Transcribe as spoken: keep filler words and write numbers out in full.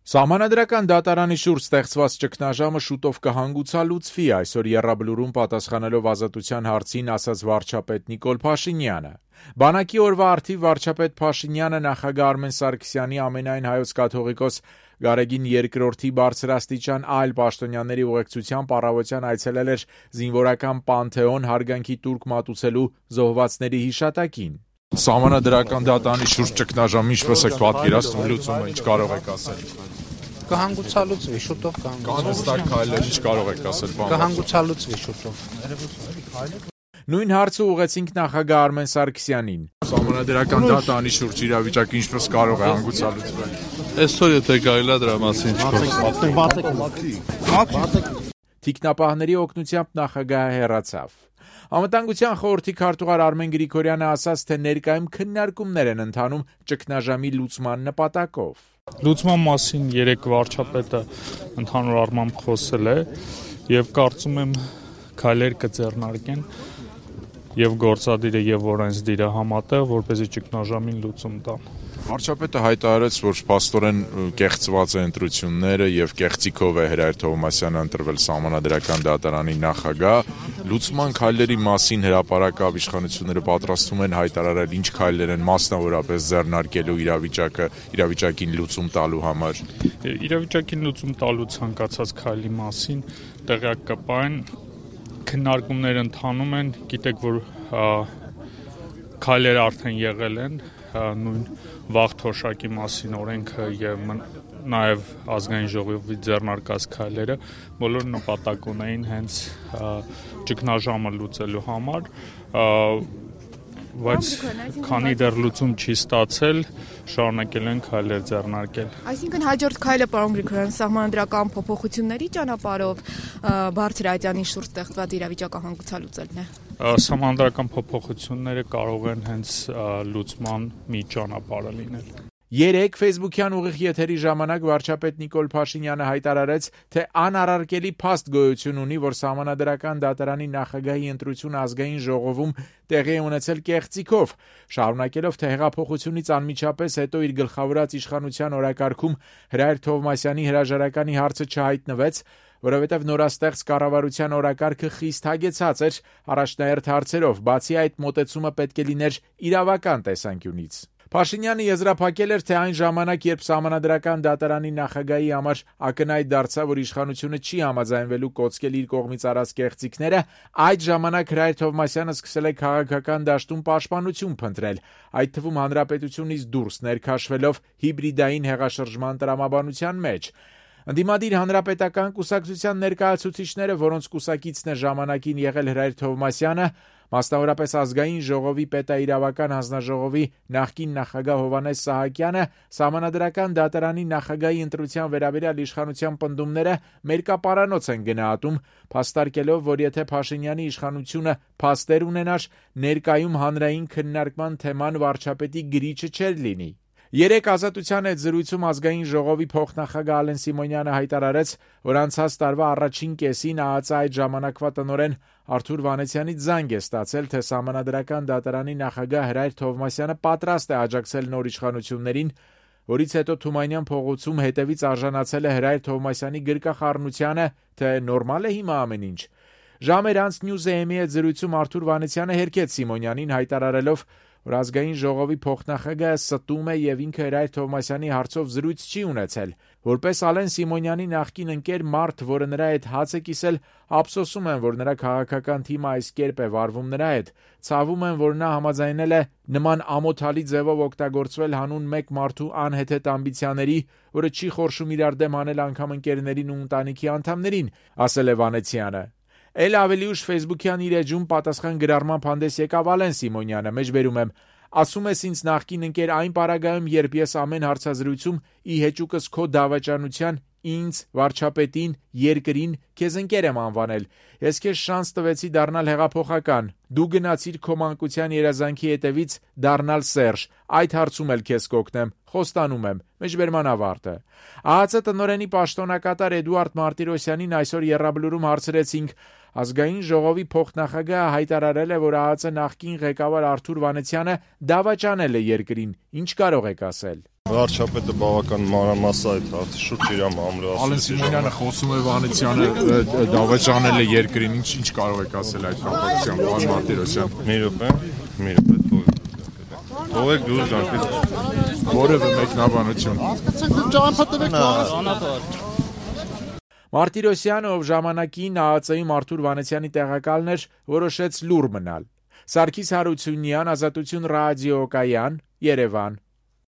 Սահմանադրական դատարանի շուրջ ստեղծված ճգնաժամը շուտով կհանգուցալուծվի, այսօր Եռաբլուրում պատասխանելով ազատության հարցին ասաց վարչապետ Նիկոլ Փաշինյանը։ Բանակի օրվա առթիվ վարչապետ Փաշինյանը նախագահ Արմեն Սարգսյանի ամենայն հայոց կաթողիկոս Գարեգին երկրորդի բարձրաստիճան այլ պաշտոնյաների ուղեկցությամբ առավոտյան այցելել էր զինվորական Պանթեոն հարգանքի տուրք մատուցելու զոհվածների հիշատակին։ Սահմանադրական դատարանի շուրջ ճգնաժամը ինչպես եք պատկերացնում լուծումը, ինչ կարող եք ասել։ Կհանգուցալուծվի շուտով կհանգուցալուծվի։ Քայլեր ինչ կարող եք ասել, բան։ Կհանգուցալուծվի շուտով։ Նույն հարցը ուղեցինք նախագահ Արմեն Սարգսյանին։ Սահմանադրական դատարանի շուրջ իրավիճակը ինչպես կարող է հանգուցալուծվել։ Այսօր եթե կարելի է դրա մասին չխոսել։ Թիկնապահների օգնությամբ նախագահը հեռացավ։ Անվտանգության խորհրդի քարտուղար Արմեն Գրիգորյանը ասաց, թե ներկայում քննարկումներ են ընթանում ճգնաժամի լուծման նպատակով։ Լուծման մասին երեք վարչապետը ընդհանուր առմամբ խոսել է եւ կարծում եմ քայլեր կձեռնարկեն եւ գործադիրը եւ օրենսդիրը համատեղ, որպեսզի ճգնաժամին լուծում տան։ Վարչապետը հայտարարեց, որ փաստորեն կեղծված է ընտրությունները եւ կեղծիքով է Հրայր Թովմասյանը ընտրվել Սահմանադրական դատարանի նախագահ։ Լուծման քայլերի մասին հրապարակավ իշխանությունները պատրաստվում են հայտարարել ինչ քայլեր են մասնավորապես ձեռնարկելու իրավիճակը իրավիճակին լուծում տալու համար։ Իրավիճակին լուծում տալու ցանկացած քայլի մասին տեղյակ կպահեն, քննարկումներ ընթանում են, գիտեք, որ քայլեր արդեն եղել են, նույն վաղ թոշակի մասին օրենքը եւ նաեւ ազգային ժողովի ձեռնարկած քայլերը բոլոր նպատակ ունեին հենց ճգնաժամը լուծելու համար, բայց քանի դեռ լուծում չի ստացել, շարունակել են քայլեր ձեռնարկել։ Այսինքն հաջորդ քայլը, պարոն Գրիգորյան, սահմանադրական փոփոխությունների ճանապարհով բարձր այցանի շուրջ ստեղծված իրավիճակը հանգուցալուծելն է։ Սահմանադրական փոփոխությունները կարող են հենց լուծման մի ճանապարհը լինել։ Երեկ Facebook-յան ուղիղ եթերի ժամանակ վարչապետ Նիկոլ Փաշինյանը հայտարարեց, թե անարարկելի փաստ գոյություն ունի, որ Սահմանադրական դատարանի նախագահի ընտրությունը ազգային ժողովում տեղի է ունեցել կեղծիքով, շարունակելով, թե հեղափոխությունից անմիջապես հետո իր գլխավորած իշխանության օրակարգում Հրայր Թովմասյանի հրաժարականի հարցը չհայտնվեց, որովհետև նորաստեղծ կառավարության օրակարգը խիստ հագեցած էր առաջնահերթ հարցերով, բացի այդ մոտեցումը պետք է լիներ իրավական տեսանկյունից։ Փաշինյանը եզրափակել էր, թե այն ժամանակ, երբ Սահմանադրական դատարանի նախագահի համար ակնհայտ դարձավ, որ իշխանությունը չի համաձայնվելու կոծկել իր կողմից արած կեղծիքները, այդ ժամանակ Հրայր Թովմասյանը սկսել է քաղաքական դաշտում պաշտպանություն փնտրել, այդ թվում հանրապետությունից դուրս ներքաշվելով հիբրիդային հեղաշրջման տրամաբանության մեջ։ Ընդդիմադիր հանրապետական կուսակցության ներկայացուցիչները, որոնց կուսակիցն է ժամանակին եղել Հրայր Թովմասյանը, մասնավորապես ազգային ժողովի պետաիրավական հանձնաժողովի նախկին նախագահ Հովհաննես Սահակյանը, Սահմանադրական դատարանի նախագահի ընտրության վերաբերյալ իշխանության պնդումները մերկապարանոց են գնահատում, փաստարկելով, որ եթե Փաշինյանի իշխանությունը փաստեր ունենար, ներկայում հանրային քննարկման թեման վարչապետի գրիչը չէր լինի։ Երեկ Ազատության հետ զրույցում ազգային ժողովի փոխնախագահ Ալեն Սիմոնյանը հայտարարեց, որ անցած տարվա առաջին կեսին ԱԱԾ այդ ժամանակվա տնօրեն Արթուր Վանեցյանից զանգ է ստացել, թե Սահմանադրական դատարանի նախագահ Հրայր Թովմասյանը պատրաստ է աջակցել նոր իշխանություններին, որից հետո Թումանյան փողոցում հետևից արժանացել է Հրայր Թովմասյանի գրկախառնությանը, թե նորմալ է հիմա ամեն ինչ։ Ժամեր անց News-ի հետ զրույցում Արթուր Վանեցյանը հերքեց Սիմոնյանին, հայտարարելով, որ ազգային ժողովի փոխնախագահը ստում է եւ ինքը Հրայր Թովմասյանի հարցով զրույց չի ունեցել։ Որպես Ալեն Սիմոնյանի նախկին ընկեր մարդ, որը նրա հետ հաց է կիսել, ափսոսում են, որ նրա քաղաքական թիմը այս կերպ է վարվում նրա հետ։ Ցավում են, որ նա համաձայնել է նման ամոթալի ձևով օգտագործվել հանուն մեկ մարդու անհեթեթ ամբիցիաների, որը չի խորշում իրար դեմ անել անգամ ընկերներին ու ընտանիքի անդամներին, ասել է Վանեցյանը։ Էլ ավելի ուշ Facebook-յան իր էջում պատասխան գրառմամբ հանդես եկավ Ալեն Սիմոնյանը, մեջբերում եմ, ասում ես ինձ նախկին ընկեր այն պարագայում, երբ ես ամեն հարցազրույցում ի հեճուկս քո դավաճանության ինձ, վարչապետին, երկրին, քեզ ընկեր եմ անվանել։ Ես քեզ շանս տվեցի դառնալ հեղափոխական։ Դու գնացիր քո մանկության երազանքի հետևից դառնալ Սերժ։ Այդ հարցում էլ քեզ կօգնեմ, խոստանում եմ։ Մեջբերման ավարտը։ ԱԱԾ տնօրենի պաշտոնակատար Էդուարդ Մարտիրոսյանին այսօր Եռաբլուրում հարցրեցինք, ազգային ժողովի փոխնախագահը հայտարարել է, որ ԱԱԾ նախկին ղեկավար Արթուր Վանեցյանը դավաճանել է երկրին։ Ինչ կարող եք ասել։ Վարչապետը բավական մանրամասն այդ հարցի շուրջ իր մամուլը Ալեն Սիմոնյանը խոսում է Վանեցյանը դավաճանել է երկրին, ինչ ինչ կարող եք ասել այդ կապակցությամբ, պարոն Մարտիրոսյան։ Մի րոպե, մի րոպե թողեք։ Թողեք դուրս գանք։ Որևէ մեկնաբանություն։ Մարտիրոսյանը, ով ժամանակին ԱԱԾ-ի Արթուր Վանեցյանի տեղակալն էր, որոշեց լուռ մնալ։ Սարգիս Հարությունյան, Ազատություն ռադիոկայան, Երևան։